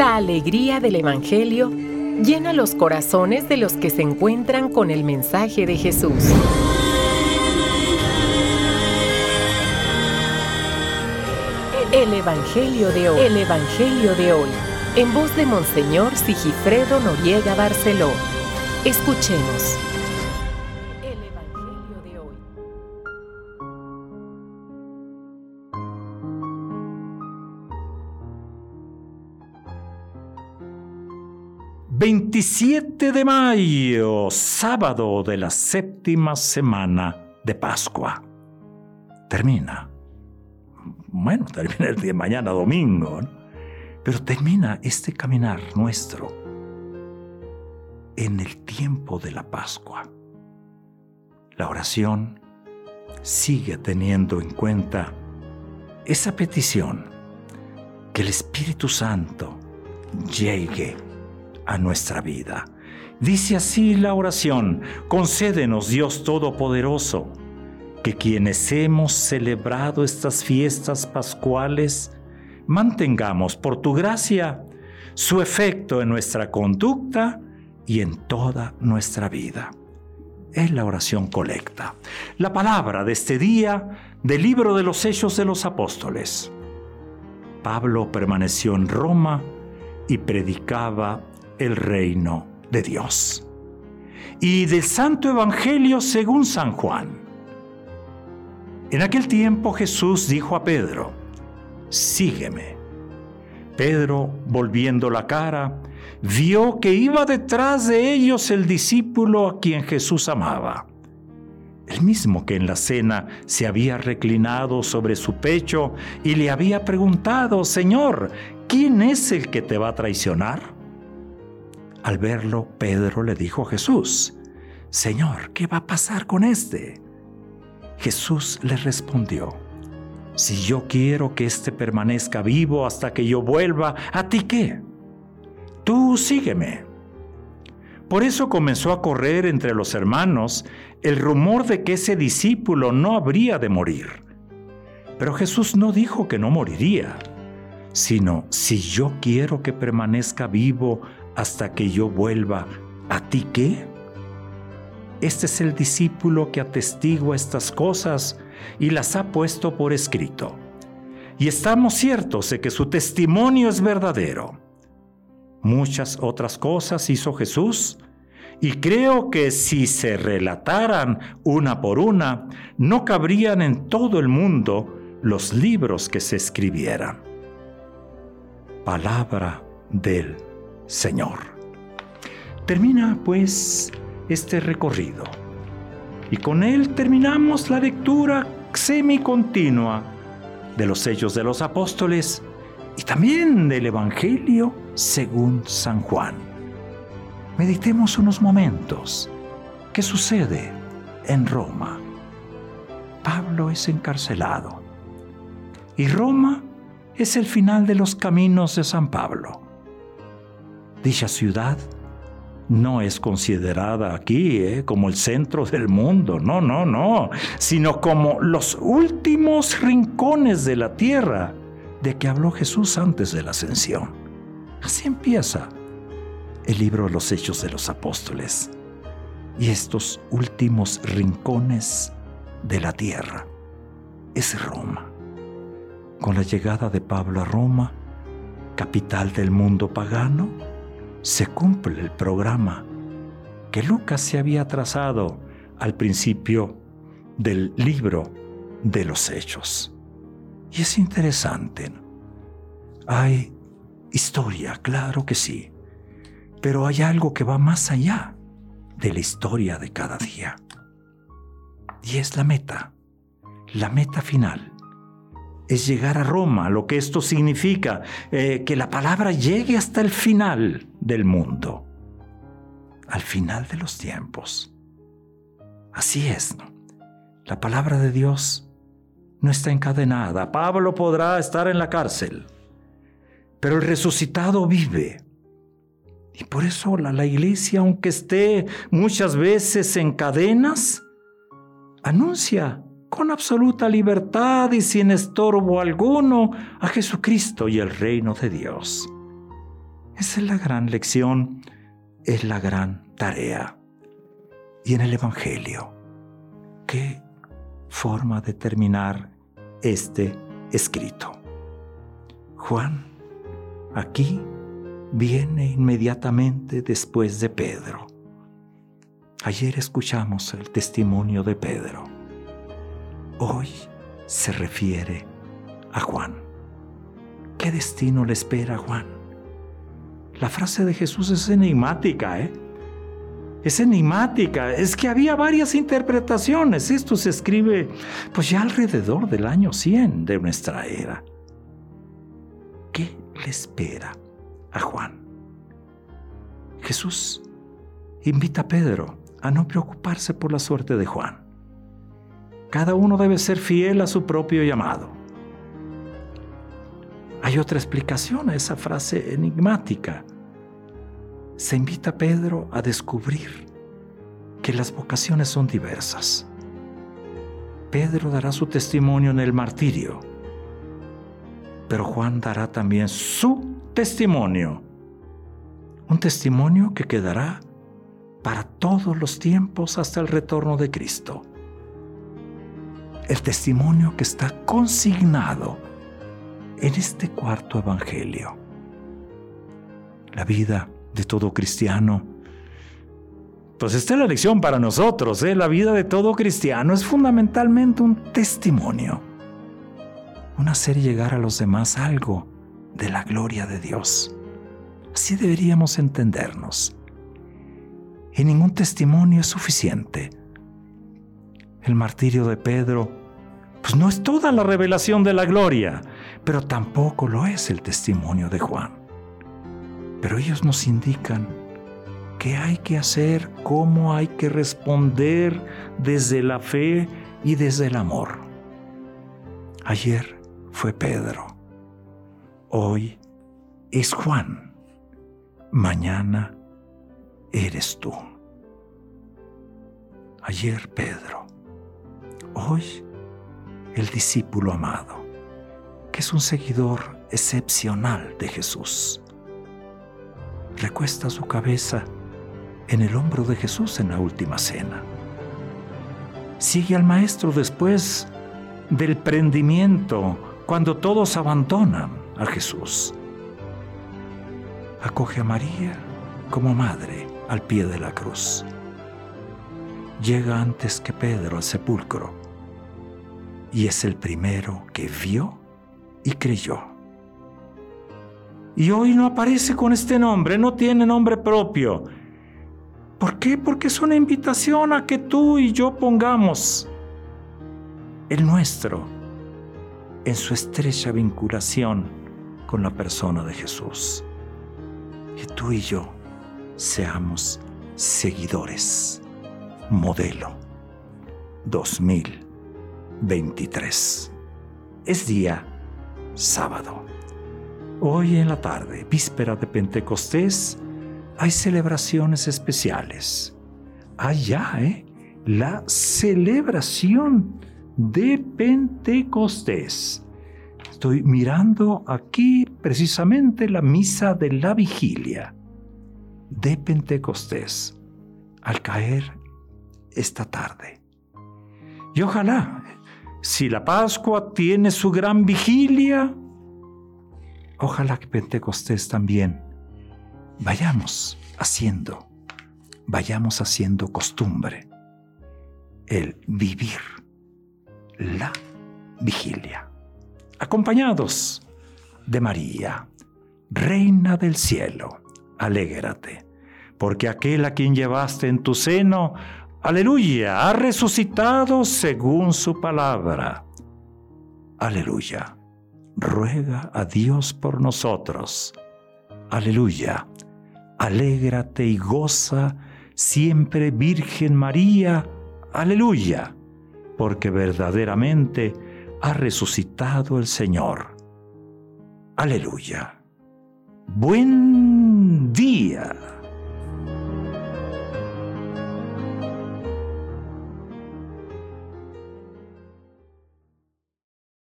La alegría del Evangelio llena los corazones de los que se encuentran con el mensaje de Jesús. El Evangelio de hoy. El Evangelio de hoy. En voz de Monseñor Sigifredo Noriega Barceló. Escuchemos. El Evangelio de hoy. 27 de mayo, sábado de la séptima semana de Pascua. Termina el día de mañana, domingo, ¿no? Pero termina este caminar nuestro en el tiempo de la Pascua. La oración sigue teniendo en cuenta esa petición, que el Espíritu Santo llegue a nuestra vida. Dice así la oración: concédenos, Dios Todopoderoso, que quienes hemos celebrado estas fiestas pascuales mantengamos por tu gracia su efecto en nuestra conducta y en toda nuestra vida. Es la oración colecta. La palabra de este día del libro de los Hechos de los Apóstoles. Pablo permaneció en Roma y predicaba el reino de Dios. Y del Santo Evangelio según San Juan. En aquel tiempo Jesús dijo a Pedro: sígueme. Pedro, volviendo la cara, vio que iba detrás de ellos el discípulo a quien Jesús amaba, el mismo que en la cena se había reclinado sobre su pecho y le había preguntado: Señor, ¿quién es el que te va a traicionar? Al verlo, Pedro le dijo a Jesús: Señor, ¿qué va a pasar con este? Jesús le respondió: si yo quiero que éste permanezca vivo hasta que yo vuelva, ¿a ti qué? Tú sígueme. Por eso comenzó a correr entre los hermanos el rumor de que ese discípulo no habría de morir. Pero Jesús no dijo que no moriría, sino: si yo quiero que permanezca vivo hasta que yo vuelva, ¿a ti qué? Este es el discípulo que atestigua estas cosas y las ha puesto por escrito. Y estamos ciertos de que su testimonio es verdadero. Muchas otras cosas hizo Jesús, y creo que si se relataran una por una, no cabrían en todo el mundo los libros que se escribieran. Palabra del Señor. Termina pues este recorrido y con él terminamos la lectura semicontinua de los Hechos de los Apóstoles y también del Evangelio según San Juan. Meditemos unos momentos. ¿Qué sucede en Roma? Pablo es encarcelado y Roma es el final de los caminos de San Pablo. Dicha ciudad no es considerada aquí como el centro del mundo, no, sino como los últimos rincones de la tierra de que habló Jesús antes de la ascensión. Así empieza el libro de los Hechos de los Apóstoles. Y estos últimos rincones de la tierra es Roma. Con la llegada de Pablo a Roma, capital del mundo pagano, se cumple el programa que Lucas se había trazado al principio del libro de los Hechos. Y es interesante, ¿no? Hay historia, claro que sí, pero hay algo que va más allá de la historia de cada día. Y es la meta final. Es llegar a Roma, lo que esto significa, que la palabra llegue hasta el final del mundo, al final de los tiempos. Así es, ¿no? La palabra de Dios no está encadenada. Pablo podrá estar en la cárcel, pero el resucitado vive. Y por eso la iglesia, aunque esté muchas veces en cadenas, anuncia con absoluta libertad y sin estorbo alguno a Jesucristo y el reino de Dios. Esa es la gran lección, es la gran tarea. Y en el Evangelio, ¿qué forma de terminar este escrito? Juan, aquí, viene inmediatamente después de Pedro. Ayer escuchamos el testimonio de Pedro. Hoy se refiere a Juan. ¿Qué destino le espera a Juan? La frase de Jesús es enigmática, Es enigmática. Es que había varias interpretaciones. Esto se escribe pues ya alrededor del año 100 de nuestra era. ¿Qué le espera a Juan? Jesús invita a Pedro a no preocuparse por la suerte de Juan. Cada uno debe ser fiel a su propio llamado. Hay otra explicación a esa frase enigmática. Se invita a Pedro a descubrir que las vocaciones son diversas. Pedro dará su testimonio en el martirio, pero Juan dará también su testimonio. Un testimonio que quedará para todos los tiempos hasta el retorno de Cristo. El testimonio que está consignado en este cuarto evangelio. La vida de todo cristiano, pues esta es la lección para nosotros, La vida de todo cristiano es fundamentalmente un testimonio, un hacer llegar a los demás algo de la gloria de Dios. Así deberíamos entendernos. Y ningún testimonio es suficiente. El martirio de Pedro, pues no es toda la revelación de la gloria, pero tampoco lo es el testimonio de Juan. Pero ellos nos indican qué hay que hacer, cómo hay que responder desde la fe y desde el amor. Ayer fue Pedro, hoy es Juan, mañana eres tú. Ayer Pedro, hoy el discípulo amado, que es un seguidor excepcional de Jesús. Recuesta su cabeza en el hombro de Jesús en la última cena. Sigue al Maestro después del prendimiento, cuando todos abandonan a Jesús. Acoge a María como madre al pie de la cruz. Llega antes que Pedro al sepulcro y es el primero que vio y creyó. Y hoy no aparece con este nombre, no tiene nombre propio. ¿Por qué? Porque es una invitación a que tú y yo pongamos el nuestro en su estrecha vinculación con la persona de Jesús. Que tú y yo seamos seguidores. Modelo 2023. Es día sábado. Hoy en la tarde, víspera de Pentecostés, hay celebraciones especiales. Allá, la celebración de Pentecostés. Estoy mirando aquí precisamente la misa de la vigilia de Pentecostés al caer esta tarde. Y ojalá, si la Pascua tiene su gran vigilia, ojalá que Pentecostés también vayamos haciendo costumbre el vivir la vigilia, acompañados de María, Reina del cielo. Alégrate, porque aquel a quien llevaste en tu seno, aleluya, ha resucitado según su palabra. Aleluya, ruega a Dios por nosotros. Aleluya, alégrate y goza siempre, Virgen María. Aleluya, porque verdaderamente ha resucitado el Señor. Aleluya. Buen día.